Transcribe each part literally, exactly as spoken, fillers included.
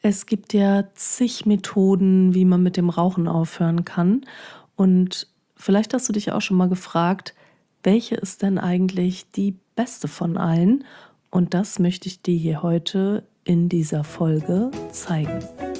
Es gibt ja zig Methoden, wie man mit dem Rauchen aufhören kann. Und vielleicht hast du dich auch schon mal gefragt, welche ist denn eigentlich die beste von allen? Und das möchte ich dir hier heute in dieser Folge zeigen.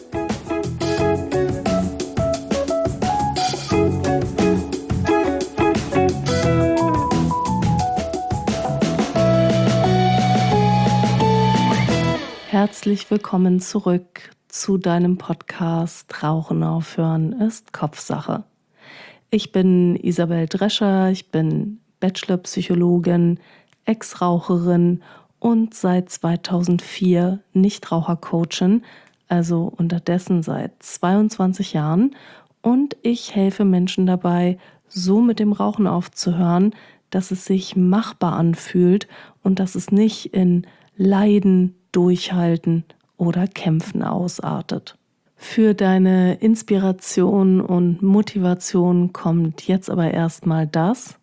Herzlich willkommen zurück zu deinem Podcast Rauchen aufhören ist Kopfsache. Ich bin Isabel Drescher, ich bin Bachelor-Psychologin, Ex-Raucherin und seit zweitausendvier Nichtraucher-Coachin, also unterdessen seit zweiundzwanzig Jahren. Und ich helfe Menschen dabei, so mit dem Rauchen aufzuhören, dass es sich machbar anfühlt und dass es nicht in Leiden, Durchhalten oder Kämpfen ausartet. Für deine Inspiration und Motivation kommt jetzt aber erstmal das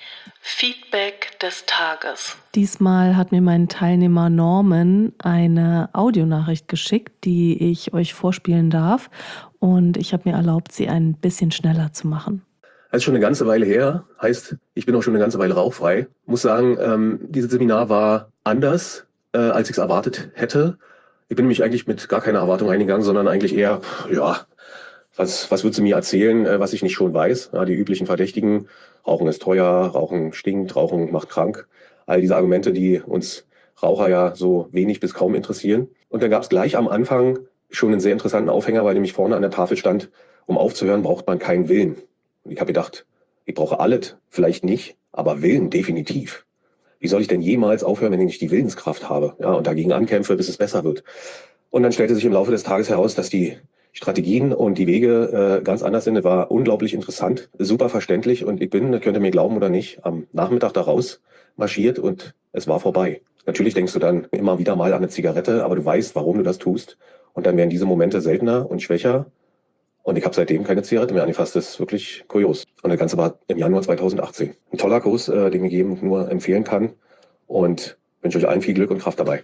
Feedback des Tages. Diesmal hat mir mein Teilnehmer Norman eine Audionachricht geschickt, die ich euch vorspielen darf, und ich habe mir erlaubt, sie ein bisschen schneller zu machen. Das ist schon eine ganze Weile her, heißt, ich bin auch schon eine ganze Weile rauchfrei. Muss sagen, ähm, dieses Seminar war anders, äh, als ich es erwartet hätte. Ich bin nämlich eigentlich mit gar keiner Erwartung eingegangen, sondern eigentlich eher, ja, was, was wird sie mir erzählen, äh, was ich nicht schon weiß? Ja, die üblichen Verdächtigen, Rauchen ist teuer, Rauchen stinkt, Rauchen macht krank. All diese Argumente, die uns Raucher ja so wenig bis kaum interessieren. Und dann gab es gleich am Anfang schon einen sehr interessanten Aufhänger, weil nämlich vorne an der Tafel stand, um aufzuhören, braucht man keinen Willen. Und ich habe gedacht, ich brauche alles, vielleicht nicht, aber Willen definitiv. Wie soll ich denn jemals aufhören, wenn ich nicht die Willenskraft habe? Ja, und dagegen ankämpfe, bis es besser wird. Und dann stellte sich im Laufe des Tages heraus, dass die Strategien und die Wege äh, ganz anders sind. Das war unglaublich interessant, super verständlich, und ich bin, das könnt ihr mir glauben oder nicht, am Nachmittag da raus marschiert und es war vorbei. Natürlich denkst du dann immer wieder mal an eine Zigarette, aber du weißt, warum du das tust. Und dann werden diese Momente seltener und schwächer. Und ich habe seitdem keine Zigarette mehr angefasst. Das ist wirklich kurios. Und das Ganze war im Januar zweitausendachtzehn. Ein toller Kurs, äh, den ich jedem nur empfehlen kann. Und wünsche euch allen viel Glück und Kraft dabei.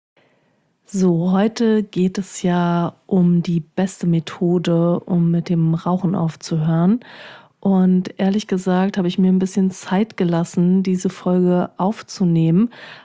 So, heute geht es ja um die beste Methode, um mit dem Rauchen aufzuhören. Und ehrlich gesagt habe ich mir ein bisschen Zeit gelassen, diese Folge aufzunehmen.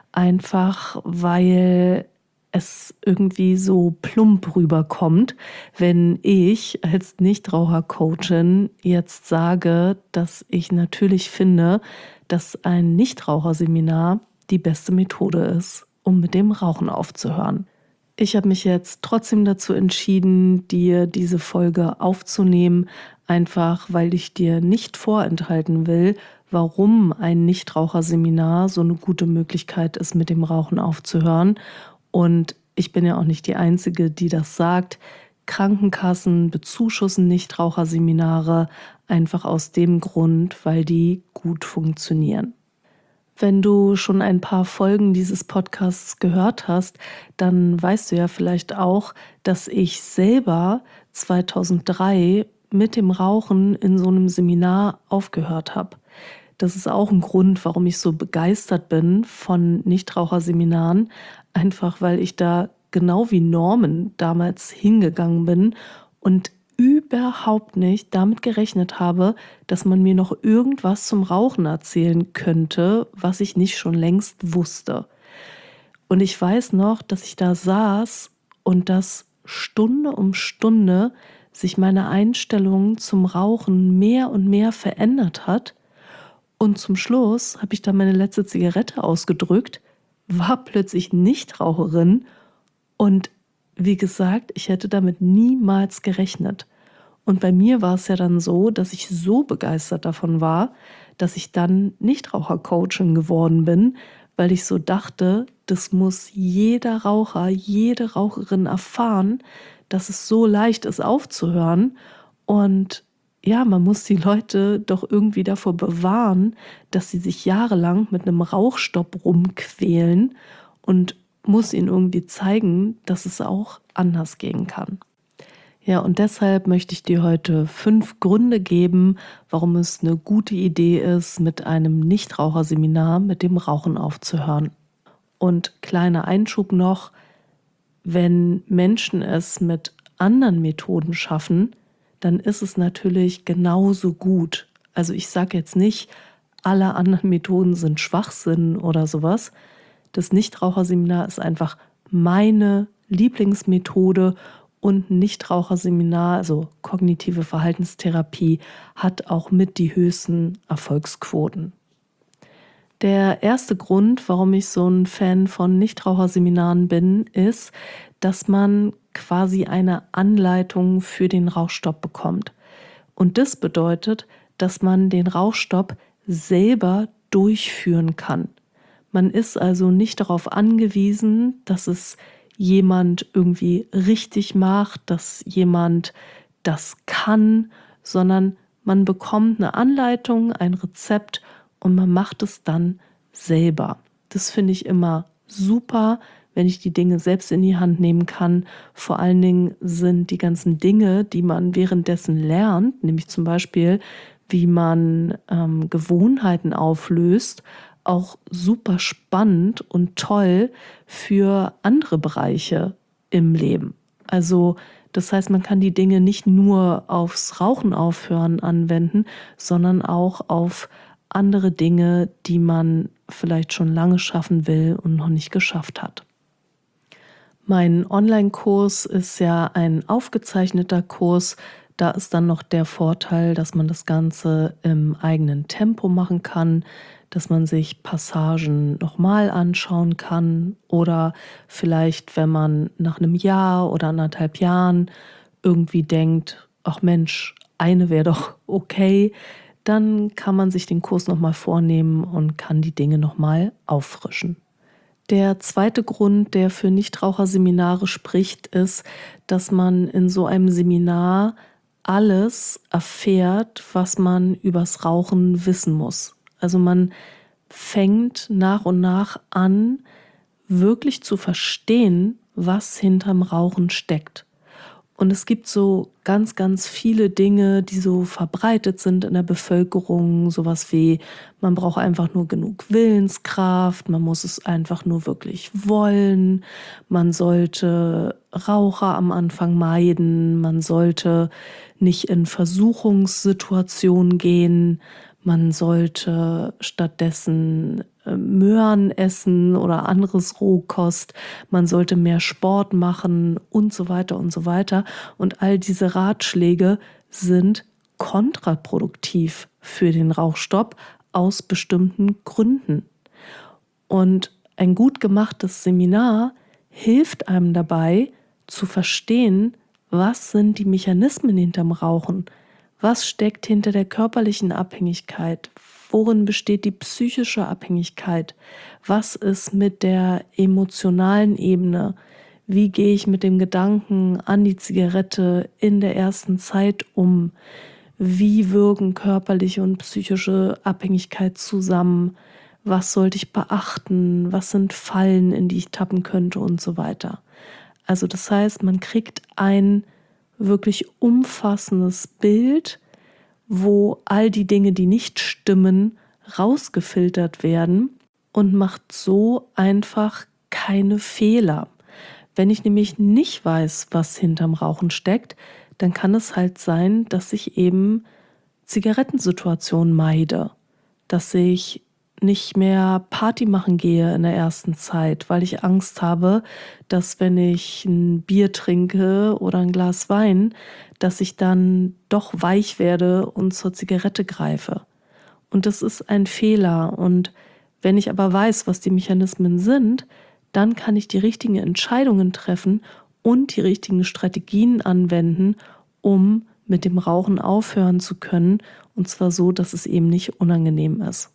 Einfach weil es irgendwie so plump rüberkommt, wenn ich als Nichtraucher-Coachin jetzt sage, dass ich natürlich finde, dass ein Nichtraucherseminar die beste Methode ist, um mit dem Rauchen aufzuhören. Ich habe mich jetzt trotzdem dazu entschieden, dir diese Folge aufzunehmen, einfach weil ich dir nicht vorenthalten will, warum ein Nichtraucherseminar so eine gute Möglichkeit ist, mit dem Rauchen aufzuhören. Und ich bin ja auch nicht die Einzige, die das sagt. Krankenkassen bezuschussen Nichtraucherseminare einfach aus dem Grund, weil die gut funktionieren. Wenn du schon ein paar Folgen dieses Podcasts gehört hast, dann weißt du ja vielleicht auch, dass ich selber zweitausenddrei mit dem Rauchen in so einem Seminar aufgehört habe. Das ist auch ein Grund, warum ich so begeistert bin von Nichtraucherseminaren, einfach weil ich da genau wie Norman damals hingegangen bin und überhaupt nicht damit gerechnet habe, dass man mir noch irgendwas zum Rauchen erzählen könnte, was ich nicht schon längst wusste. Und ich weiß noch, dass ich da saß und dass Stunde um Stunde sich meine Einstellung zum Rauchen mehr und mehr verändert hat. Und zum Schluss habe ich dann meine letzte Zigarette ausgedrückt, war plötzlich Nichtraucherin und wie gesagt, ich hätte damit niemals gerechnet. Und bei mir war es ja dann so, dass ich so begeistert davon war, dass ich dann Nichtraucher-Coachin geworden bin, weil ich so dachte, das muss jeder Raucher, jede Raucherin erfahren, dass es so leicht ist aufzuhören. Und ja, man muss die Leute doch irgendwie davor bewahren, dass sie sich jahrelang mit einem Rauchstopp rumquälen, und muss ihnen irgendwie zeigen, dass es auch anders gehen kann. Ja, und deshalb möchte ich dir heute fünf Gründe geben, warum es eine gute Idee ist, mit einem Nichtraucherseminar mit dem Rauchen aufzuhören. Und kleiner Einschub noch, wenn Menschen es mit anderen Methoden schaffen, dann ist es natürlich genauso gut. Also ich sage jetzt nicht, alle anderen Methoden sind Schwachsinn oder sowas. Das Nichtraucherseminar ist einfach meine Lieblingsmethode und Nichtraucherseminar, also kognitive Verhaltenstherapie, hat auch mit die höchsten Erfolgsquoten. Der erste Grund, warum ich so ein Fan von Nichtraucherseminaren bin, ist, dass man quasi eine Anleitung für den Rauchstopp bekommt. Und das bedeutet, dass man den Rauchstopp selber durchführen kann. Man ist also nicht darauf angewiesen, dass es jemand irgendwie richtig macht, dass jemand das kann, sondern man bekommt eine Anleitung, ein Rezept und man macht es dann selber. Das finde ich immer super, wenn ich die Dinge selbst in die Hand nehmen kann. Vor allen Dingen sind die ganzen Dinge, die man währenddessen lernt, nämlich zum Beispiel, wie man ähm, Gewohnheiten auflöst, auch super spannend und toll für andere Bereiche im Leben. Also das heißt, man kann die Dinge nicht nur aufs Rauchen aufhören anwenden, sondern auch auf andere Dinge, die man vielleicht schon lange schaffen will und noch nicht geschafft hat. Mein Online-Kurs ist ja ein aufgezeichneter Kurs. Da ist dann noch der Vorteil, dass man das Ganze im eigenen Tempo machen kann, dass man sich Passagen nochmal anschauen kann oder vielleicht, wenn man nach einem Jahr oder anderthalb Jahren irgendwie denkt, ach Mensch, eine wäre doch okay, dann kann man sich den Kurs nochmal vornehmen und kann die Dinge nochmal auffrischen. Der zweite Grund, der für Nichtraucherseminare spricht, ist, dass man in so einem Seminar alles erfährt, was man übers Rauchen wissen muss. Also man fängt nach und nach an, wirklich zu verstehen, was hinterm Rauchen steckt. Und es gibt so ganz, ganz viele Dinge, die so verbreitet sind in der Bevölkerung. Sowas wie, man braucht einfach nur genug Willenskraft, man muss es einfach nur wirklich wollen. Man sollte Raucher am Anfang meiden, man sollte nicht in Versuchungssituationen gehen, man sollte stattdessen Möhren essen oder anderes Rohkost, man sollte mehr Sport machen und so weiter und so weiter. Und all diese Ratschläge sind kontraproduktiv für den Rauchstopp aus bestimmten Gründen. Und ein gut gemachtes Seminar hilft einem dabei zu verstehen, was sind die Mechanismen hinterm Rauchen, was steckt hinter der körperlichen Abhängigkeit, worin besteht die psychische Abhängigkeit, was ist mit der emotionalen Ebene, wie gehe ich mit dem Gedanken an die Zigarette in der ersten Zeit um, wie wirken körperliche und psychische Abhängigkeit zusammen, was sollte ich beachten, was sind Fallen, in die ich tappen könnte und so weiter. Also das heißt, man kriegt ein wirklich umfassendes Bild, wo all die Dinge, die nicht stimmen, rausgefiltert werden und macht so einfach keine Fehler. Wenn ich nämlich nicht weiß, was hinterm Rauchen steckt, dann kann es halt sein, dass ich eben Zigarettensituationen meide, dass ich nicht mehr Party machen gehe in der ersten Zeit, weil ich Angst habe, dass wenn ich ein Bier trinke oder ein Glas Wein, dass ich dann doch weich werde und zur Zigarette greife. Und das ist ein Fehler. Und wenn ich aber weiß, was die Mechanismen sind, dann kann ich die richtigen Entscheidungen treffen und die richtigen Strategien anwenden, um mit dem Rauchen aufhören zu können. Und zwar so, dass es eben nicht unangenehm ist.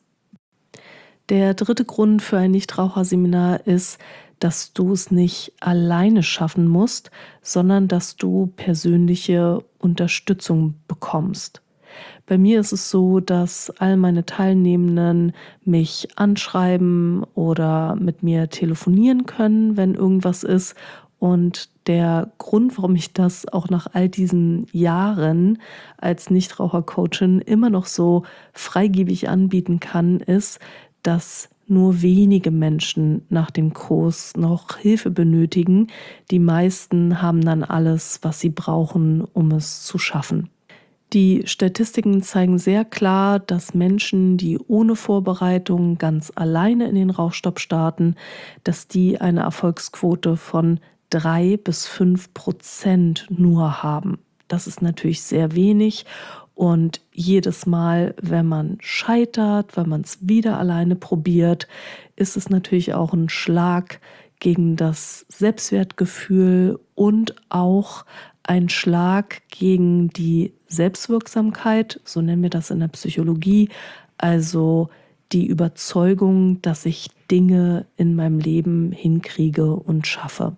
Der dritte Grund für ein Nichtraucherseminar ist, dass du es nicht alleine schaffen musst, sondern dass du persönliche Unterstützung bekommst. Bei mir ist es so, dass all meine Teilnehmenden mich anschreiben oder mit mir telefonieren können, wenn irgendwas ist. Und der Grund, warum ich das auch nach all diesen Jahren als Nichtrauchercoachin immer noch so freigebig anbieten kann, ist, dass nur wenige Menschen nach dem Kurs noch Hilfe benötigen. Die meisten haben dann alles, was sie brauchen, um es zu schaffen. Die Statistiken zeigen sehr klar, dass Menschen, die ohne Vorbereitung ganz alleine in den Rauchstopp starten, dass die eine Erfolgsquote von drei bis fünf Prozent nur haben. Das ist natürlich sehr wenig und jedes Mal, wenn man scheitert, wenn man es wieder alleine probiert, ist es natürlich auch ein Schlag gegen das Selbstwertgefühl und auch ein Schlag gegen die Selbstwirksamkeit, so nennen wir das in der Psychologie, also die Überzeugung, dass ich Dinge in meinem Leben hinkriege und schaffe.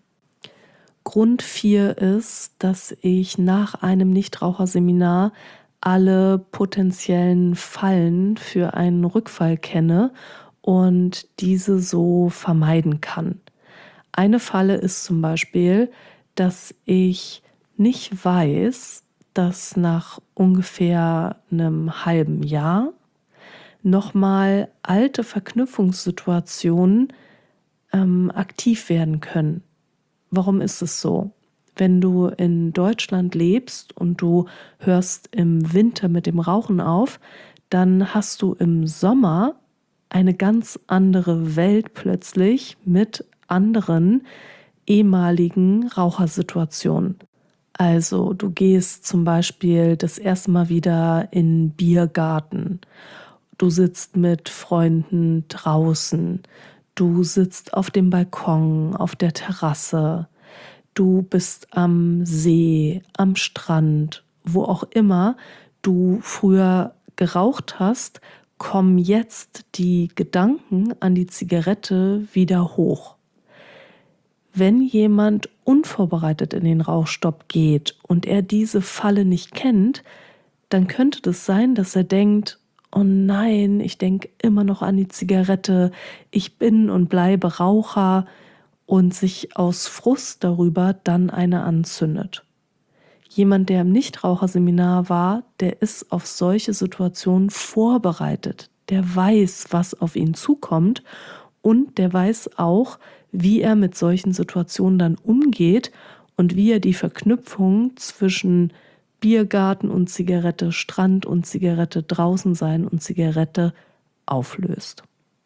Grund vier ist, dass ich nach einem Nichtraucherseminar alle potenziellen Fallen für einen Rückfall kenne und diese so vermeiden kann. Eine Falle ist zum Beispiel, dass ich nicht weiß, dass nach ungefähr einem halben Jahr nochmal alte Verknüpfungssituationen ähm, aktiv werden können. Warum ist es so? Wenn du in Deutschland lebst und du hörst im Winter mit dem Rauchen auf, dann hast du im Sommer eine ganz andere Welt plötzlich mit anderen ehemaligen Rauchersituationen. Also du gehst zum Beispiel das erste Mal wieder in den Biergarten. Du sitzt mit Freunden draußen. Du sitzt auf dem Balkon, auf der Terrasse. Du bist am See, am Strand, wo auch immer du früher geraucht hast, kommen jetzt die Gedanken an die Zigarette wieder hoch. Wenn jemand unvorbereitet in den Rauchstopp geht und er diese Falle nicht kennt, dann könnte das sein, dass er denkt, oh nein, ich denke immer noch an die Zigarette, ich bin und bleibe Raucher und sich aus Frust darüber dann eine anzündet. Jemand, der im Nichtraucherseminar war, der ist auf solche Situationen vorbereitet. Der weiß, was auf ihn zukommt und der weiß auch, wie er mit solchen Situationen dann umgeht und wie er die Verknüpfung zwischen Biergarten und Zigarette, Strand und Zigarette, draußen sein und Zigarette auflöst.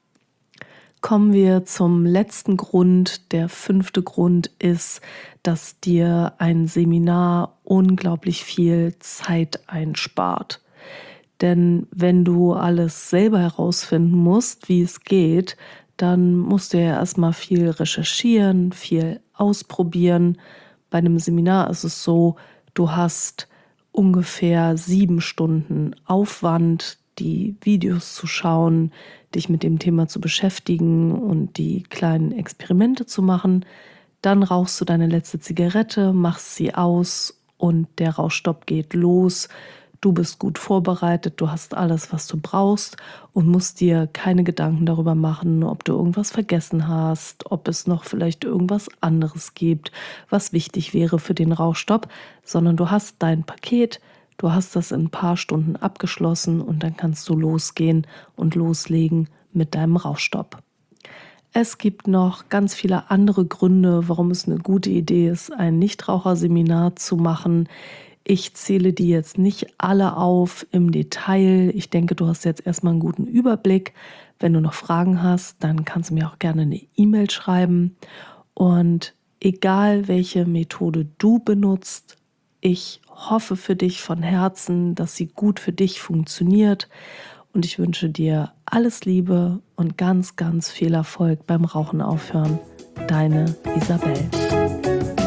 Kommen wir zum letzten Grund. Der fünfte Grund ist, dass dir ein Seminar unglaublich viel Zeit einspart. Denn wenn du alles selber herausfinden musst, wie es geht, dann musst du ja erstmal viel recherchieren, viel ausprobieren. Bei einem Seminar ist es so, du hast ungefähr sieben Stunden Aufwand, die Videos zu schauen, dich mit dem Thema zu beschäftigen und die kleinen Experimente zu machen. Dann rauchst du deine letzte Zigarette, machst sie aus und der Rauchstopp geht los. Du bist gut vorbereitet, du hast alles, was du brauchst und musst dir keine Gedanken darüber machen, ob du irgendwas vergessen hast, ob es noch vielleicht irgendwas anderes gibt, was wichtig wäre für den Rauchstopp, sondern du hast dein Paket, du hast das in ein paar Stunden abgeschlossen und dann kannst du losgehen und loslegen mit deinem Rauchstopp. Es gibt noch ganz viele andere Gründe, warum es eine gute Idee ist, ein Nichtraucherseminar zu machen. Ich zähle die jetzt nicht alle auf im Detail. Ich denke, du hast jetzt erstmal einen guten Überblick. Wenn du noch Fragen hast, dann kannst du mir auch gerne eine E-Mail schreiben. Und egal, welche Methode du benutzt, ich hoffe für dich von Herzen, dass sie gut für dich funktioniert. Und ich wünsche dir alles Liebe und ganz, ganz viel Erfolg beim Rauchen aufhören. Deine Isabel.